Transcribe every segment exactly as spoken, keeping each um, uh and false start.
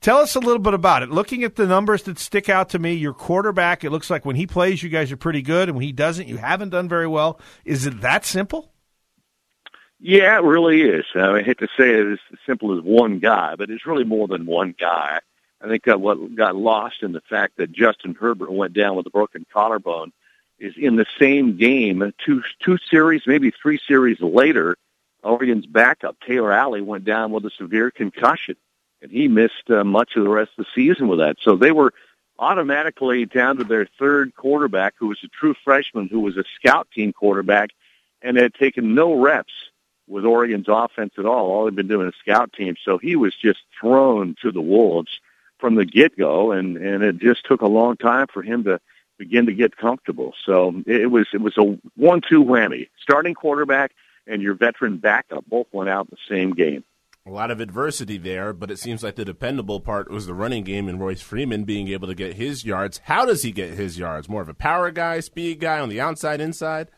Tell us a little bit about it. Looking at the numbers that stick out to me, your quarterback, it looks like when he plays, you guys are pretty good, and when he doesn't, you haven't done very well. Is it that simple? Yeah, it really is. I hate to say it as simple as one guy, but it's really more than one guy. I think that what got lost in the fact that Justin Herbert went down with a broken collarbone is in the same game, two two series, maybe three series later, Oregon's backup, Taylor Alley, went down with a severe concussion, and he missed uh, much of the rest of the season with that. So they were automatically down to their third quarterback, who was a true freshman, who was a scout team quarterback, and had taken no reps with Oregon's offense at all. All they've been doing is scout team. So he was just thrown to the wolves from the get-go, and, and it just took a long time for him to begin to get comfortable. So it was it was a one two whammy. Starting quarterback and your veteran backup both went out in the same game. A lot of adversity there, but it seems like the dependable part was the running game and Royce Freeman being able to get his yards. How does he get his yards? More of a power guy, speed guy on the outside, inside?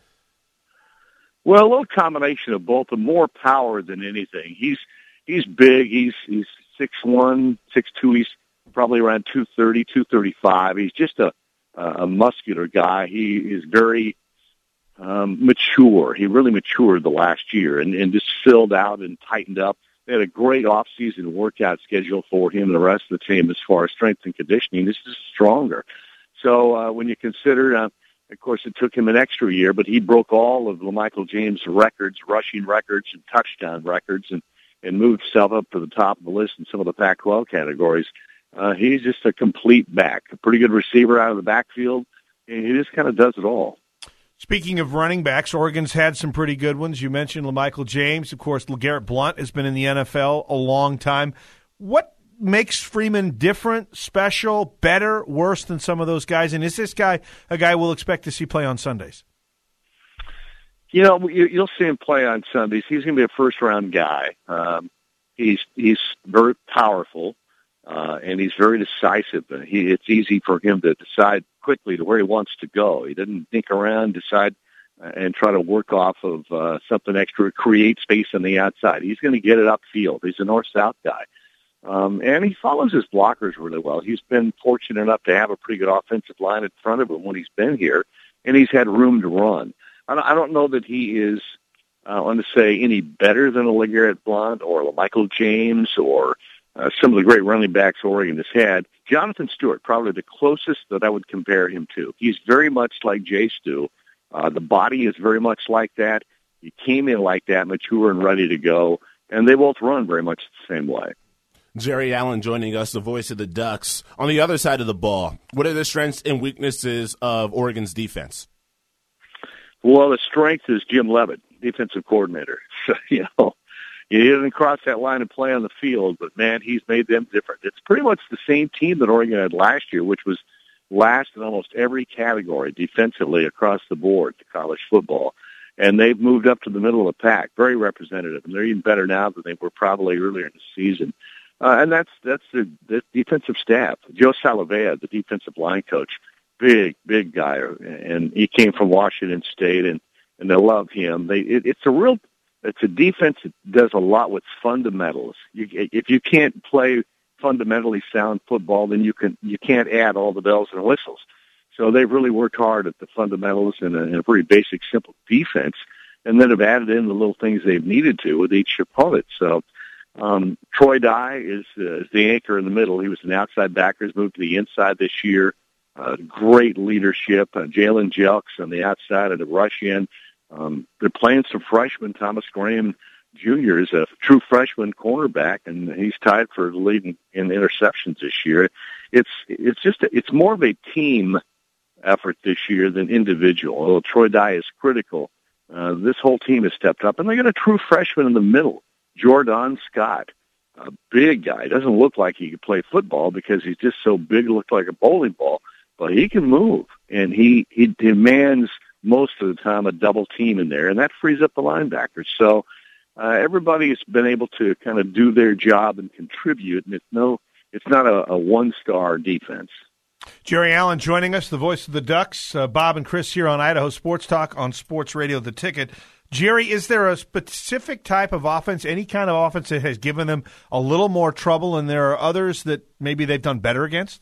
Well, a little combination of both, but more power than anything. He's he's big. He's he's six one, six two. He's probably around two thirty, two thirty-five. He's just a a muscular guy. He is very um, mature. He really matured the last year and, and just filled out and tightened up. They had a great off-season workout schedule for him and the rest of the team as far as strength and conditioning. This is stronger. So uh, when you consider, uh, of course, it took him an extra year, but he broke all of LaMichael James' records, rushing records and touchdown records, and, and moved himself up to the top of the list in some of the Pac twelve categories. Uh, he's just a complete back, a pretty good receiver out of the backfield, and he just kind of does it all. Speaking of running backs, Oregon's had some pretty good ones. You mentioned LaMichael James. Of course, LeGarrette Blount has been in the N F L a long time. What makes Freeman different, special, better, worse than some of those guys? And is this guy a guy we'll expect to see play on Sundays? You know, you'll see him play on Sundays. He's going to be a first-round guy. Um, he's he's very powerful. Uh, and he's very decisive. He, it's easy for him to decide quickly to where he wants to go. He doesn't think around, decide, uh, and try to work off of uh, something extra, create space on the outside. He's going to get it upfield. He's a north-south guy. Um, and he follows his blockers really well. He's been fortunate enough to have a pretty good offensive line in front of him when he's been here, and he's had room to run. I don't, I don't know that he is, uh, I want to say, any better than a LeGarrette Blount or LaMichael James or Uh, some of the great running backs Oregon has had. Jonathan Stewart, probably the closest that I would compare him to. He's very much like Jay Stu. Uh, the body is very much like that. He came in like that, mature and ready to go, and they both run very much the same way. Jerry Allen joining us, the voice of the Ducks. On the other side of the ball, what are the strengths and weaknesses of Oregon's defense? Well, the strength is Jim Leavitt, defensive coordinator. So, you know, he didn't cross that line and play on the field, but, man, he's made them different. It's pretty much the same team that Oregon had last year, which was last in almost every category defensively across the board to college football. And they've moved up to the middle of the pack, very representative. And they're even better now than they were probably earlier in the season. Uh, and that's that's the, the defensive staff. Joe Salavea, the defensive line coach, big, big guy. And he came from Washington State, and, and they love him. They it, It's a real It's a defense that does a lot with fundamentals. You, if you can't play fundamentally sound football, then you can you can't add all the bells and whistles. So they've really worked hard at the fundamentals and a, and a pretty basic, simple defense, and then have added in the little things they've needed to with each opponent. So um, Troy Dye is, uh, is the anchor in the middle. He was an outside backer, has moved to the inside this year. Uh, great leadership. Uh, Jalen Jelks on the outside of the rush in. Um, they're playing some freshmen. Thomas Graham Junior is a true freshman cornerback, and he's tied for the lead in, in interceptions this year. It's it's just a, it's more of a team effort this year than individual. Although Troy Dye is critical, uh, this whole team has stepped up, and they got a true freshman in the middle, Jordan Scott, a big guy. Doesn't look like he could play football because he's just so big, it looks like a bowling ball, but he can move, and he he demands most of the time a double team in there, and that frees up the linebackers. So uh, everybody has been able to kind of do their job and contribute, and it's no, it's not a, a one-star defense. Jerry Allen joining us, the voice of the Ducks. Uh, Bob and Chris here on Idaho Sports Talk on Sports Radio The Ticket. Jerry, is there a specific type of offense, any kind of offense that has given them a little more trouble, and there are others that maybe they've done better against?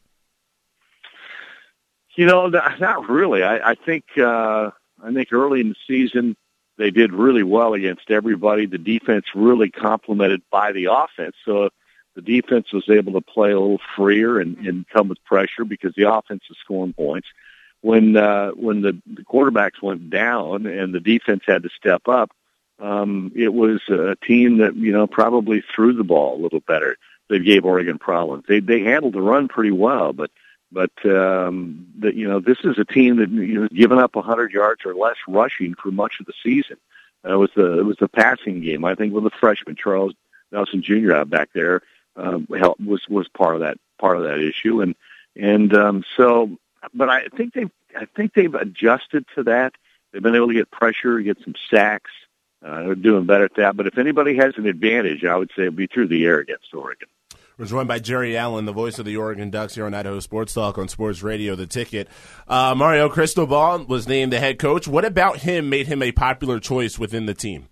You know, not really. I, I think uh, I think early in the season they did really well against everybody. The defense really complemented by the offense, so the defense was able to play a little freer and, and come with pressure because the offense was scoring points. When uh, when the, the quarterbacks went down and the defense had to step up, um, it was a team that you know probably threw the ball a little better. They gave Oregon problems. They they handled the run pretty well, but but um, the, you know this is a team that you know given up one hundred yards or less rushing for much of the season. Uh, it was the it was the passing game. I think with the freshman Charles Nelson Junior out back there um, helped, was was part of that part of that issue, and and um, so. But I think they've I think they've adjusted to that. They've been able to get pressure, get some sacks. Uh, they're doing better at that. But if anybody has an advantage, I would say it'd be through the air against Oregon. We're joined by Jerry Allen, the voice of the Oregon Ducks here on Idaho Sports Talk on Sports Radio, The Ticket. Uh, Mario Cristobal was named the head coach. What about him made him a popular choice within the team?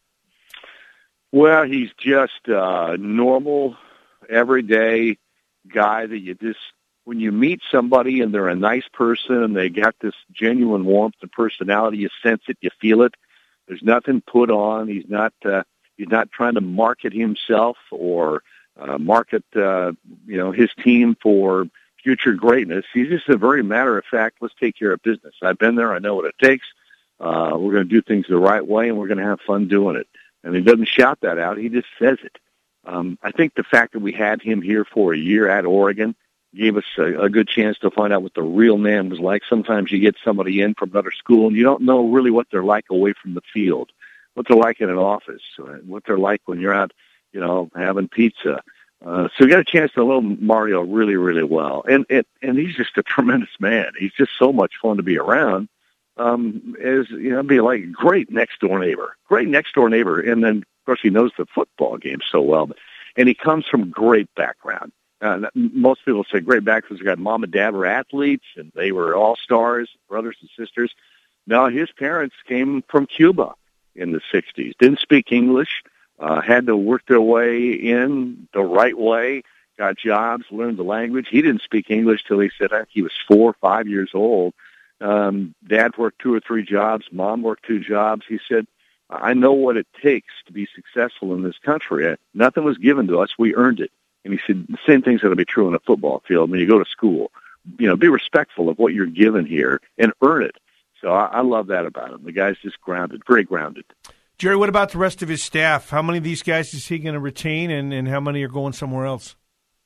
Well, he's just a normal, everyday guy that you just, when you meet somebody and they're a nice person and they got this genuine warmth and personality, you sense it, you feel it. There's nothing put on. He's not, uh, he's not trying to market himself or uh, market, uh, you know, his team for future greatness. He's just a very matter of fact, let's take care of business. I've been there. I know what it takes. Uh, we're going to do things the right way and we're going to have fun doing it. And he doesn't shout that out. He just says it. Um, I think the fact that we had him here for a year at Oregon gave us a, a good chance to find out what the real man was like. Sometimes you get somebody in from another school and you don't know really what they're like away from the field, what they're like in an office, what they're like when you're out, you know, having pizza. Uh, so we got a chance to know Mario really, really well. And, and, and he's just a tremendous man. He's just so much fun to be around. Um, as, you know, be like great next door neighbor, great next door neighbor. And then of course he knows the football game so well, and he comes from great background. Uh, most people say great back because got mom and dad were athletes and they were all stars, brothers and sisters. Now his parents came from Cuba in the sixties, didn't speak English, uh, had to work their way in the right way, got jobs, learned the language. He didn't speak English till he said I think he was four or five years old. Um, dad worked two or three jobs, mom worked two jobs. He said, I know what it takes to be successful in this country. Nothing was given to us. We earned it. And he said the same thing's going to be true in a football field when you go to school. You know, be respectful of what you're given here and earn it. So I, I love that about him. The guy's just grounded, very grounded. Jerry, what about the rest of his staff? How many of these guys is he going to retain, and, and how many are going somewhere else?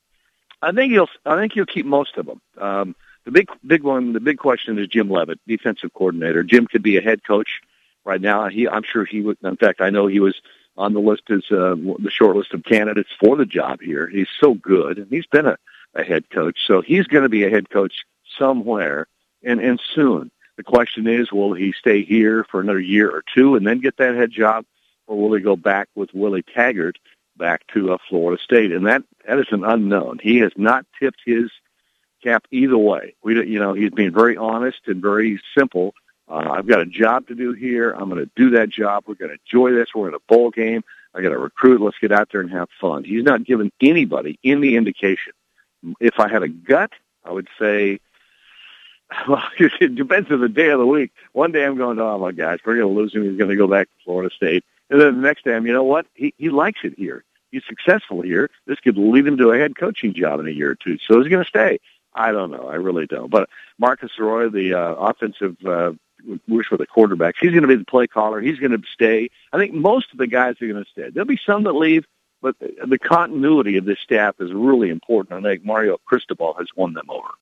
I think he'll. I think he'll keep most of them. Um, the big, big one, the big question is Jim Leavitt, defensive coordinator. Jim could be a head coach right now. He, I'm sure he would. In fact, I know he was on the list as uh, the short list of candidates for the job here. He's so good, and he's been a, a head coach. So he's going to be a head coach somewhere, and, and soon. The question is, will he stay here for another year or two and then get that head job, or will he go back with Willie Taggart back to uh, Florida State? And that, that is an unknown. He has not tipped his cap either way. We, you know, he's been very honest and very simple. Uh, I've got a job to do here. I'm going to do that job. We're going to enjoy this. We're in a bowl game. I got to recruit. Let's get out there and have fun. He's not given anybody any indication. If I had a gut, I would say, well, it depends on the day of the week. One day I'm going, oh, my gosh, we're going to lose him. He's going to go back to Florida State. And then the next day, I'm, you know what? He, he likes it here. He's successful here. This could lead him to a head coaching job in a year or two. So he's going to stay. I don't know. I really don't. But Marcus Arroyo, the uh, offensive uh, works for the quarterbacks. He's going to be the play caller. He's going to stay. I think most of the guys are going to stay. There'll be some that leave, but the continuity of this staff is really important. I think Mario Cristobal has won them over.